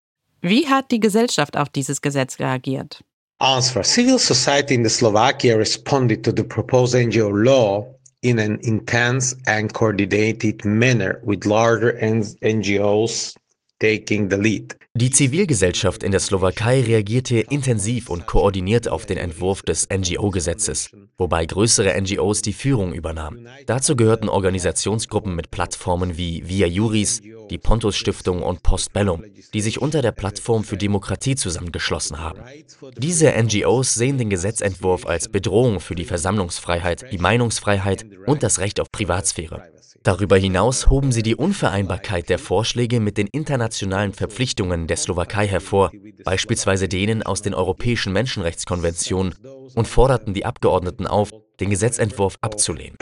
Wie hat die Gesellschaft auf dieses Gesetz reagiert? Answer. Civil society in the Slovakia responded to the proposed N G O law in an intense and coordinated manner, with larger N G Os taking the lead. Die Zivilgesellschaft in der Slowakei reagierte intensiv und koordiniert auf den Entwurf des N G O-Gesetzes, wobei größere N G Os die Führung übernahmen. Dazu gehörten Organisationsgruppen mit Plattformen wie Via Juris, die Pontus-Stiftung und Postbellum, die sich unter der Plattform für Demokratie zusammengeschlossen haben. Diese N G Os sehen den Gesetzentwurf als Bedrohung für die Versammlungsfreiheit, die Meinungsfreiheit und das Recht auf Privatsphäre. Darüber hinaus hoben sie die Unvereinbarkeit der Vorschläge mit den internationalen Verpflichtungen der Slowakei hervor, beispielsweise denen aus den Europäischen Menschenrechtskonventionen, und forderten die Abgeordneten auf, den Gesetzentwurf abzulehnen.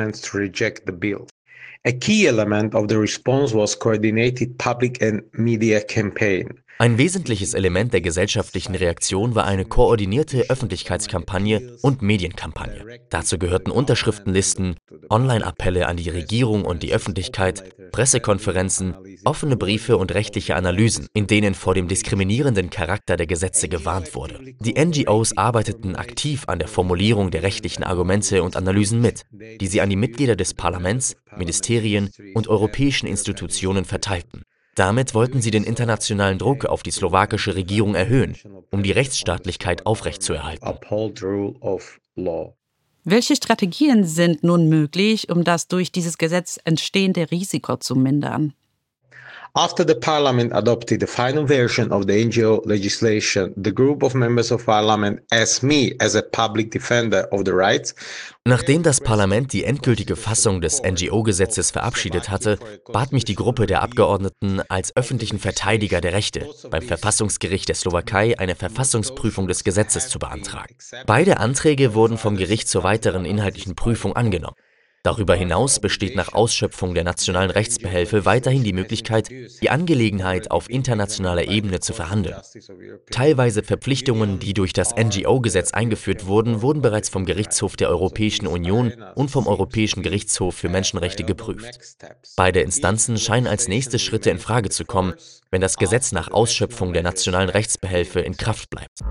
A key element of the response was coordinated public and media campaign. Ein wesentliches Element der gesellschaftlichen Reaktion war eine koordinierte Öffentlichkeitskampagne und Medienkampagne. Dazu gehörten Unterschriftenlisten, Online-Appelle an die Regierung und die Öffentlichkeit, Pressekonferenzen, offene Briefe und rechtliche Analysen, in denen vor dem diskriminierenden Charakter der Gesetze gewarnt wurde. Die N G Os arbeiteten aktiv an der Formulierung der rechtlichen Argumente und Analysen mit, die sie an die Mitglieder des Parlaments, Ministerien und europäischen Institutionen verteilten. Damit wollten sie den internationalen Druck auf die slowakische Regierung erhöhen, um die Rechtsstaatlichkeit aufrechtzuerhalten. Welche Strategien sind nun möglich, um das durch dieses Gesetz entstehende Risiko zu mindern? After the parliament adopted the final version of the N G O legislation, the group of members of parliament asked me as a public defender of the rights. Nachdem das Parlament die endgültige Fassung des N G O-Gesetzes verabschiedet hatte, bat mich die Gruppe der Abgeordneten als öffentlichen Verteidiger der Rechte beim Verfassungsgericht der Slowakei eine Verfassungsprüfung des Gesetzes zu beantragen. Beide Anträge wurden vom Gericht zur weiteren inhaltlichen Prüfung angenommen. Darüber hinaus besteht nach Ausschöpfung der nationalen Rechtsbehelfe weiterhin die Möglichkeit, die Angelegenheit auf internationaler Ebene zu verhandeln. Teilweise Verpflichtungen, die durch das N G O-Gesetz eingeführt wurden, wurden bereits vom Gerichtshof der Europäischen Union und vom Europäischen Gerichtshof für Menschenrechte geprüft. Beide Instanzen scheinen als nächste Schritte in Frage zu kommen, wenn das Gesetz nach Ausschöpfung der nationalen Rechtsbehelfe in Kraft bleibt.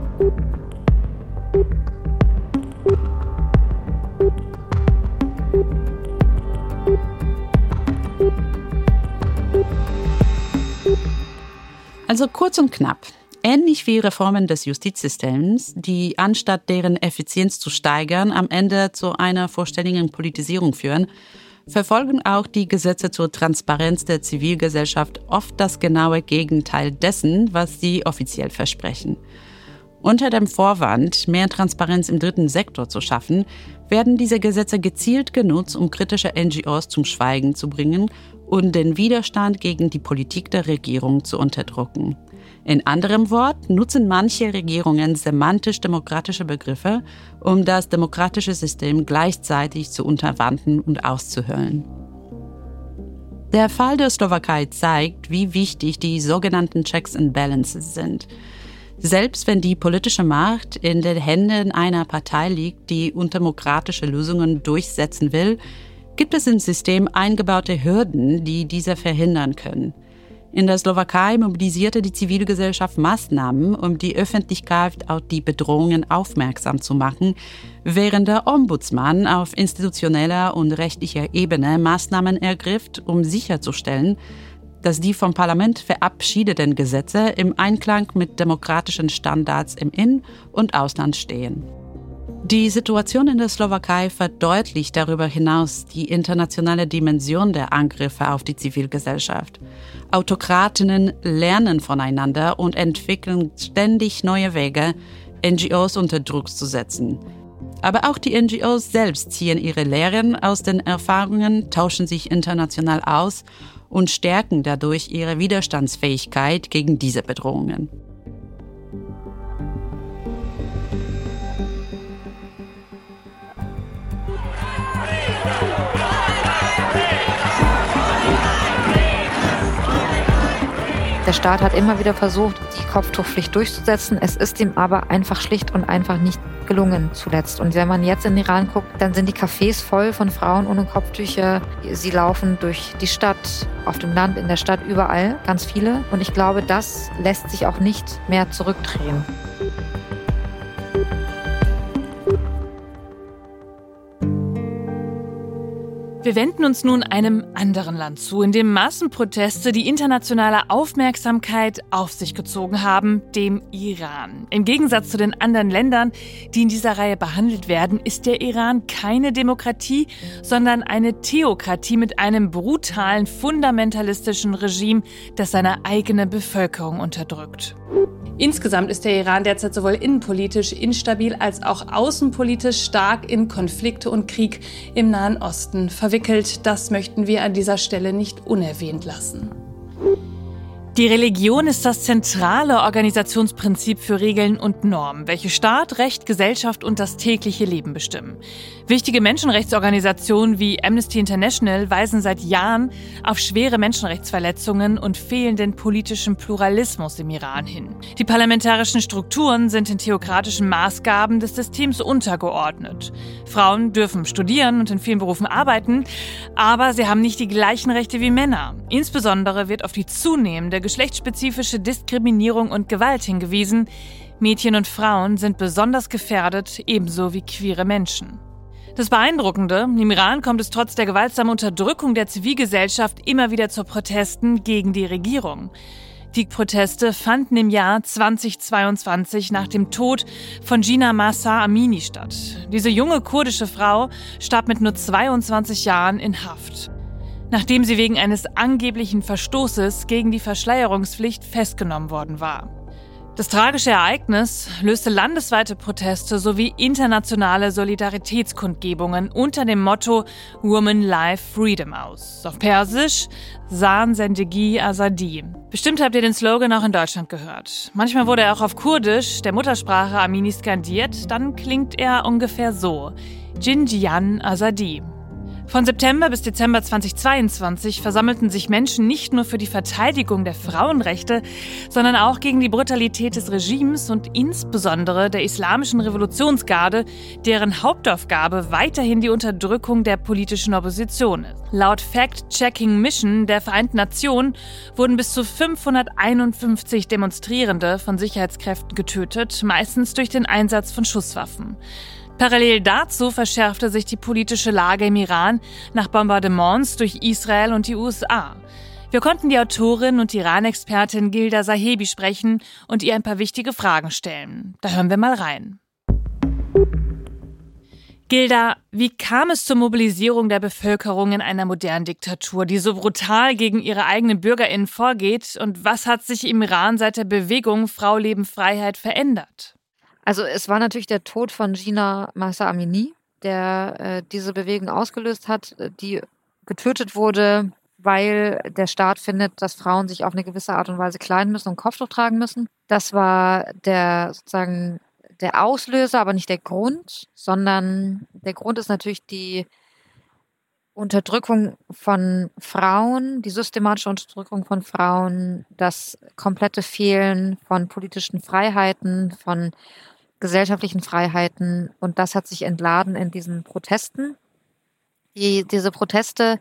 Also kurz und knapp, ähnlich wie Reformen des Justizsystems, die anstatt deren Effizienz zu steigern, am Ende zu einer vollständigen Politisierung führen, verfolgen auch die Gesetze zur Transparenz der Zivilgesellschaft oft das genaue Gegenteil dessen, was sie offiziell versprechen. Unter dem Vorwand, mehr Transparenz im dritten Sektor zu schaffen, werden diese Gesetze gezielt genutzt, um kritische N G Os zum Schweigen zu bringen und den Widerstand gegen die Politik der Regierung zu unterdrücken. In anderem Wort nutzen manche Regierungen semantisch-demokratische Begriffe, um das demokratische System gleichzeitig zu unterwandern und auszuhöhlen. Der Fall der Slowakei zeigt, wie wichtig die sogenannten Checks and Balances sind. Selbst wenn die politische Macht in den Händen einer Partei liegt, die undemokratische Lösungen durchsetzen will, gibt es im System eingebaute Hürden, die diese verhindern können. In der Slowakei mobilisierte die Zivilgesellschaft Maßnahmen, um die Öffentlichkeit auf die Bedrohungen aufmerksam zu machen, während der Ombudsmann auf institutioneller und rechtlicher Ebene Maßnahmen ergriff, um sicherzustellen, dass die vom Parlament verabschiedeten Gesetze im Einklang mit demokratischen Standards im In- und Ausland stehen. Die Situation in der Slowakei verdeutlicht darüber hinaus die internationale Dimension der Angriffe auf die Zivilgesellschaft. Autokratinnen lernen voneinander und entwickeln ständig neue Wege, N G Os unter Druck zu setzen. Aber auch die N G Os selbst ziehen ihre Lehren aus den Erfahrungen, tauschen sich international aus und stärken dadurch ihre Widerstandsfähigkeit gegen diese Bedrohungen. Der Staat hat immer wieder versucht, die Kopftuchpflicht durchzusetzen. Es ist ihm aber einfach schlicht und einfach nicht gelungen zuletzt. Und wenn man jetzt in den Iran guckt, dann sind die Cafés voll von Frauen ohne Kopftücher. Sie laufen durch die Stadt, auf dem Land, in der Stadt, überall, ganz viele. Und ich glaube, das lässt sich auch nicht mehr zurückdrehen. Wir wenden uns nun einem anderen Land zu, in dem Massenproteste die internationale Aufmerksamkeit auf sich gezogen haben, dem Iran. Im Gegensatz zu den anderen Ländern, die in dieser Reihe behandelt werden, ist der Iran keine Demokratie, sondern eine Theokratie mit einem brutalen, fundamentalistischen Regime, das seine eigene Bevölkerung unterdrückt. Insgesamt ist der Iran derzeit sowohl innenpolitisch instabil als auch außenpolitisch stark in Konflikte und Krieg im Nahen Osten verwickelt. Das möchten wir an dieser Stelle nicht unerwähnt lassen. Die Religion ist das zentrale Organisationsprinzip für Regeln und Normen, welche Staat, Recht, Gesellschaft und das tägliche Leben bestimmen. Wichtige Menschenrechtsorganisationen wie Amnesty International weisen seit Jahren auf schwere Menschenrechtsverletzungen und fehlenden politischen Pluralismus im Iran hin. Die parlamentarischen Strukturen sind den theokratischen Maßgaben des Systems untergeordnet. Frauen dürfen studieren und in vielen Berufen arbeiten, aber sie haben nicht die gleichen Rechte wie Männer. Insbesondere wird auf die zunehmende geschlechtsspezifische Diskriminierung und Gewalt hingewiesen. Mädchen und Frauen sind besonders gefährdet, ebenso wie queere Menschen. Das Beeindruckende, im Iran kommt es trotz der gewaltsamen Unterdrückung der Zivilgesellschaft immer wieder zu Protesten gegen die Regierung. Die Proteste fanden im Jahr zweitausendzweiundzwanzig nach dem Tod von Jina Mahsa Amini statt. Diese junge kurdische Frau starb mit nur zweiundzwanzig Jahren in Haft, nachdem sie wegen eines angeblichen Verstoßes gegen die Verschleierungspflicht festgenommen worden war. Das tragische Ereignis löste landesweite Proteste sowie internationale Solidaritätskundgebungen unter dem Motto Woman Life Freedom aus. Auf Persisch Zan Zendegi Azadi. Bestimmt habt ihr den Slogan auch in Deutschland gehört. Manchmal wurde er auch auf Kurdisch, der Muttersprache Amini, skandiert. Dann klingt er ungefähr so: Jinjian Azadi. Von September bis Dezember zweitausendzweiundzwanzig versammelten sich Menschen nicht nur für die Verteidigung der Frauenrechte, sondern auch gegen die Brutalität des Regimes und insbesondere der Islamischen Revolutionsgarde, deren Hauptaufgabe weiterhin die Unterdrückung der politischen Opposition ist. Laut Fact-Checking Mission der Vereinten Nationen wurden bis zu fünfhunderteinundfünfzig Demonstrierende von Sicherheitskräften getötet, meistens durch den Einsatz von Schusswaffen. Parallel dazu verschärfte sich die politische Lage im Iran nach Bombardements durch Israel und die U S A. Wir konnten die Autorin und Iran-Expertin Gilda Sahebi sprechen und ihr ein paar wichtige Fragen stellen. Da hören wir mal rein. Gilda, wie kam es zur Mobilisierung der Bevölkerung in einer modernen Diktatur, die so brutal gegen ihre eigenen BürgerInnen vorgeht? Und was hat sich im Iran seit der Bewegung Frau, Leben, Freiheit verändert? Also es war natürlich der Tod von Jina Mahsa Amini, der äh, diese Bewegung ausgelöst hat, die getötet wurde, weil der Staat findet, dass Frauen sich auf eine gewisse Art und Weise kleiden müssen und Kopftuch tragen müssen. Das war der sozusagen der Auslöser, aber nicht der Grund, sondern der Grund ist natürlich die Unterdrückung von Frauen, die systematische Unterdrückung von Frauen, das komplette Fehlen von politischen Freiheiten, von gesellschaftlichen Freiheiten, und das hat sich entladen in diesen Protesten. Die, diese Proteste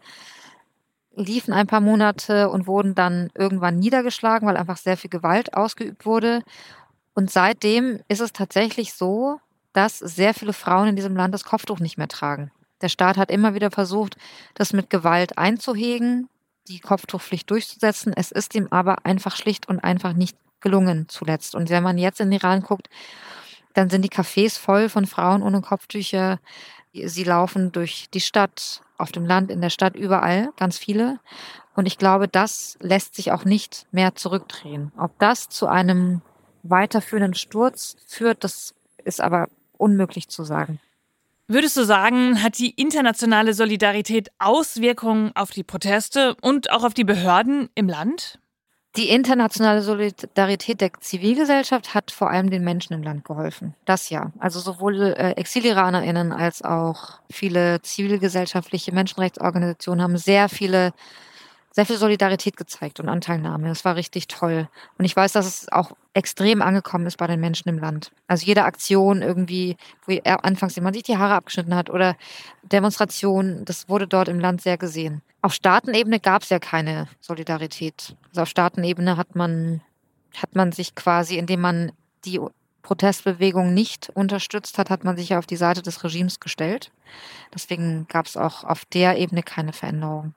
liefen ein paar Monate und wurden dann irgendwann niedergeschlagen, weil einfach sehr viel Gewalt ausgeübt wurde. Und seitdem ist es tatsächlich so, dass sehr viele Frauen in diesem Land das Kopftuch nicht mehr tragen. Der Staat hat immer wieder versucht, das mit Gewalt einzuhegen, die Kopftuchpflicht durchzusetzen. Es ist ihm aber einfach schlicht und einfach nicht gelungen zuletzt. Und wenn man jetzt in den Iran guckt, dann sind die Cafés voll von Frauen ohne Kopftücher. Sie laufen durch die Stadt, auf dem Land, in der Stadt, überall, ganz viele. Und ich glaube, das lässt sich auch nicht mehr zurückdrehen. Ob das zu einem weiterführenden Sturz führt, das ist aber unmöglich zu sagen. Würdest du sagen, hat die internationale Solidarität Auswirkungen auf die Proteste und auch auf die Behörden im Land? Die internationale Solidarität der Zivilgesellschaft hat vor allem den Menschen im Land geholfen. Das ja. Also sowohl äh, ExiliranerInnen als auch viele zivilgesellschaftliche Menschenrechtsorganisationen haben sehr viele, sehr viel Solidarität gezeigt und Anteilnahme. Das war richtig toll. Und ich weiß, dass es auch extrem angekommen ist bei den Menschen im Land. Also jede Aktion irgendwie, wo anfangs jemand sich die Haare abgeschnitten hat oder Demonstrationen, das wurde dort im Land sehr gesehen. Auf Staatenebene gab es ja keine Solidarität. Also auf Staatenebene hat man, hat man sich quasi, indem man die Protestbewegung nicht unterstützt hat, hat man sich ja auf die Seite des Regimes gestellt. Deswegen gab es auch auf der Ebene keine Veränderung.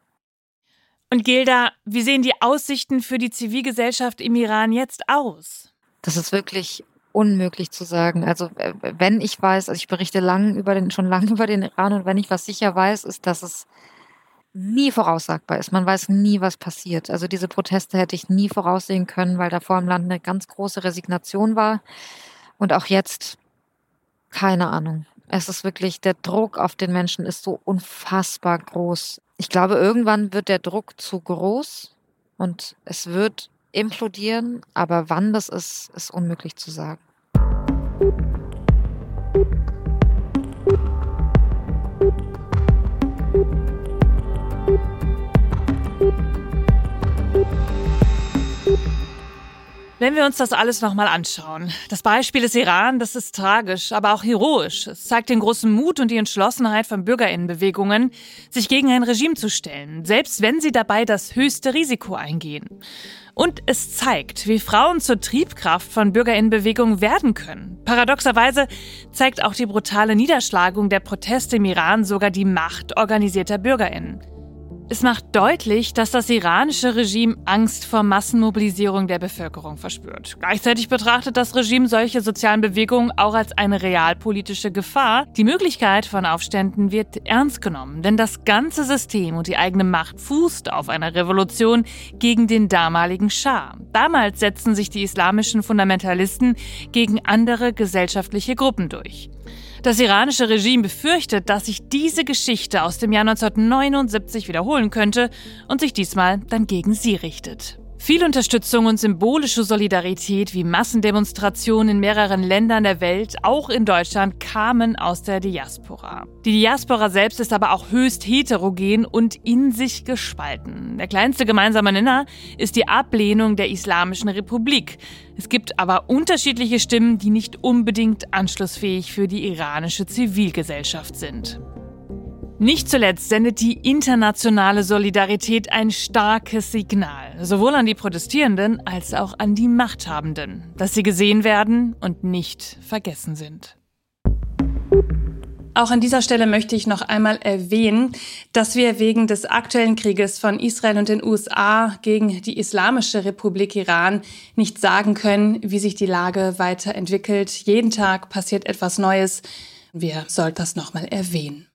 Und Gilda, wie sehen die Aussichten für die Zivilgesellschaft im Iran jetzt aus? Das ist wirklich unmöglich zu sagen. Also wenn ich weiß, also ich berichte lang über den, schon lange über den Iran, und wenn ich was sicher weiß, ist, dass es nie voraussagbar ist. Man weiß nie, was passiert. Also diese Proteste hätte ich nie voraussehen können, weil davor im Land eine ganz große Resignation war. Und auch jetzt, keine Ahnung. Es ist wirklich, der Druck auf den Menschen ist so unfassbar groß. Ich glaube, irgendwann wird der Druck zu groß und es wird implodieren, aber wann das ist, ist unmöglich zu sagen. Wenn wir uns das alles nochmal anschauen. Das Beispiel des Iran, das ist tragisch, aber auch heroisch. Es zeigt den großen Mut und die Entschlossenheit von BürgerInnenbewegungen, sich gegen ein Regime zu stellen, selbst wenn sie dabei das höchste Risiko eingehen. Und es zeigt, wie Frauen zur Triebkraft von BürgerInnenbewegungen werden können. Paradoxerweise zeigt auch die brutale Niederschlagung der Proteste im Iran sogar die Macht organisierter BürgerInnen. Es macht deutlich, dass das iranische Regime Angst vor Massenmobilisierung der Bevölkerung verspürt. Gleichzeitig betrachtet das Regime solche sozialen Bewegungen auch als eine realpolitische Gefahr. Die Möglichkeit von Aufständen wird ernst genommen, denn das ganze System und die eigene Macht fußt auf einer Revolution gegen den damaligen Schah. Damals setzten sich die islamischen Fundamentalisten gegen andere gesellschaftliche Gruppen durch. Das iranische Regime befürchtet, dass sich diese Geschichte aus dem Jahr neunzehnhundertneunundsiebzig wiederholen könnte und sich diesmal dann gegen sie richtet. Viel Unterstützung und symbolische Solidarität wie Massendemonstrationen in mehreren Ländern der Welt, auch in Deutschland, kamen aus der Diaspora. Die Diaspora selbst ist aber auch höchst heterogen und in sich gespalten. Der kleinste gemeinsame Nenner ist die Ablehnung der Islamischen Republik. Es gibt aber unterschiedliche Stimmen, die nicht unbedingt anschlussfähig für die iranische Zivilgesellschaft sind. Nicht zuletzt sendet die internationale Solidarität ein starkes Signal, sowohl an die Protestierenden als auch an die Machthabenden, dass sie gesehen werden und nicht vergessen sind. Auch an dieser Stelle möchte ich noch einmal erwähnen, dass wir wegen des aktuellen Krieges von Israel und den U S A gegen die Islamische Republik Iran nicht sagen können, wie sich die Lage weiterentwickelt. Jeden Tag passiert etwas Neues. Wir sollten das noch mal erwähnen.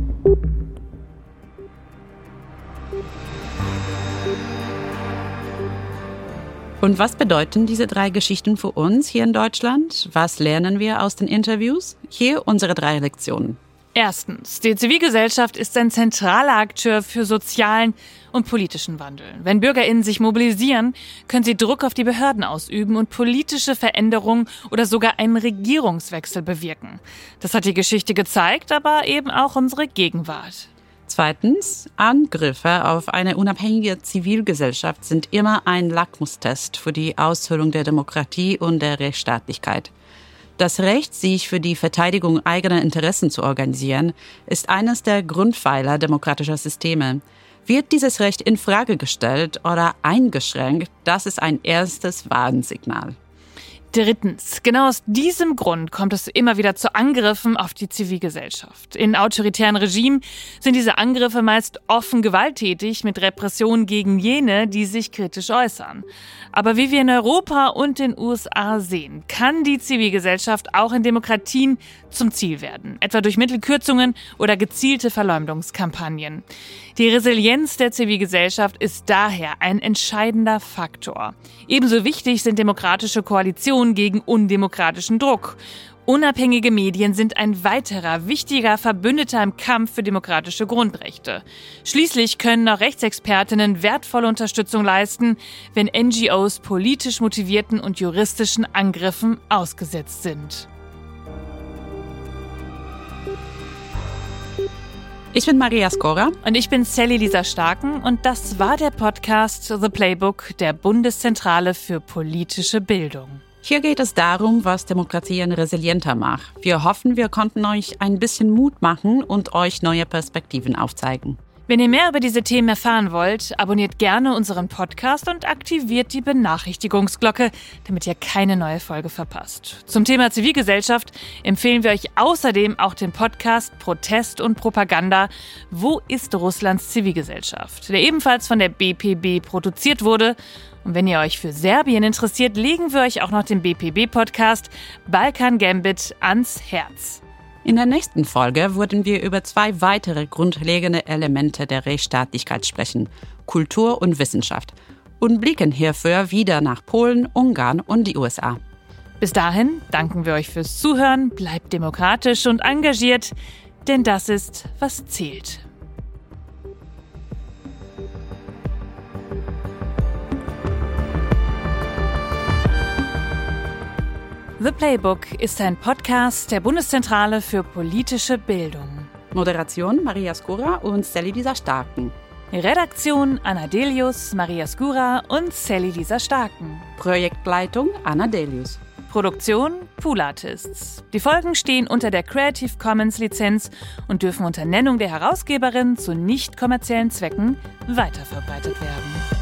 Und was bedeuten diese drei Geschichten für uns hier in Deutschland? Was lernen wir aus den Interviews? Hier unsere drei Lektionen. Erstens, die Zivilgesellschaft ist ein zentraler Akteur für sozialen und politischen Wandel. Wenn BürgerInnen sich mobilisieren, können sie Druck auf die Behörden ausüben und politische Veränderungen oder sogar einen Regierungswechsel bewirken. Das hat die Geschichte gezeigt, aber eben auch unsere Gegenwart. Zweitens, Angriffe auf eine unabhängige Zivilgesellschaft sind immer ein Lackmustest für die Aushöhlung der Demokratie und der Rechtsstaatlichkeit. Das Recht, sich für die Verteidigung eigener Interessen zu organisieren, ist eines der Grundpfeiler demokratischer Systeme. Wird dieses Recht in Frage gestellt oder eingeschränkt, das ist ein erstes Warnsignal. Drittens, genau aus diesem Grund kommt es immer wieder zu Angriffen auf die Zivilgesellschaft. In autoritären Regimen sind diese Angriffe meist offen gewalttätig mit Repressionen gegen jene, die sich kritisch äußern. Aber wie wir in Europa und den U S A sehen, kann die Zivilgesellschaft auch in Demokratien zum Ziel werden, etwa durch Mittelkürzungen oder gezielte Verleumdungskampagnen. Die Resilienz der Zivilgesellschaft ist daher ein entscheidender Faktor. Ebenso wichtig sind demokratische Koalitionen gegen undemokratischen Druck. Unabhängige Medien sind ein weiterer wichtiger Verbündeter im Kampf für demokratische Grundrechte. Schließlich können auch Rechtsexpertinnen wertvolle Unterstützung leisten, wenn N G Os politisch motivierten und juristischen Angriffen ausgesetzt sind. Ich bin Maria Skora. Und ich bin Sally Lisa Starken und das war der Podcast The Playbook der Bundeszentrale für politische Bildung. Hier geht es darum, was Demokratien resilienter macht. Wir hoffen, wir konnten euch ein bisschen Mut machen und euch neue Perspektiven aufzeigen. Wenn ihr mehr über diese Themen erfahren wollt, abonniert gerne unseren Podcast und aktiviert die Benachrichtigungsglocke, damit ihr keine neue Folge verpasst. Zum Thema Zivilgesellschaft empfehlen wir euch außerdem auch den Podcast Protest und Propaganda – Wo ist Russlands Zivilgesellschaft?, der ebenfalls von der B P B produziert wurde. Und wenn ihr euch für Serbien interessiert, legen wir euch auch noch den B P B-Podcast Balkan Gambit ans Herz. In der nächsten Folge würden wir über zwei weitere grundlegende Elemente der Rechtsstaatlichkeit sprechen, Kultur und Wissenschaft, und blicken hierfür wieder nach Polen, Ungarn und die U S A. Bis dahin danken wir euch fürs Zuhören, bleibt demokratisch und engagiert, denn das ist, was zählt. The Playbook ist ein Podcast der Bundeszentrale für politische Bildung. Moderation Maria Skora und Sally Lisa Starken. Redaktion Anna Delius, Maria Skura und Sally Lisa Starken. Projektleitung Anna Delius. Produktion Pool Artists. Die Folgen stehen unter der Creative Commons Lizenz und dürfen unter Nennung der Herausgeberin zu nicht kommerziellen Zwecken weiterverbreitet werden.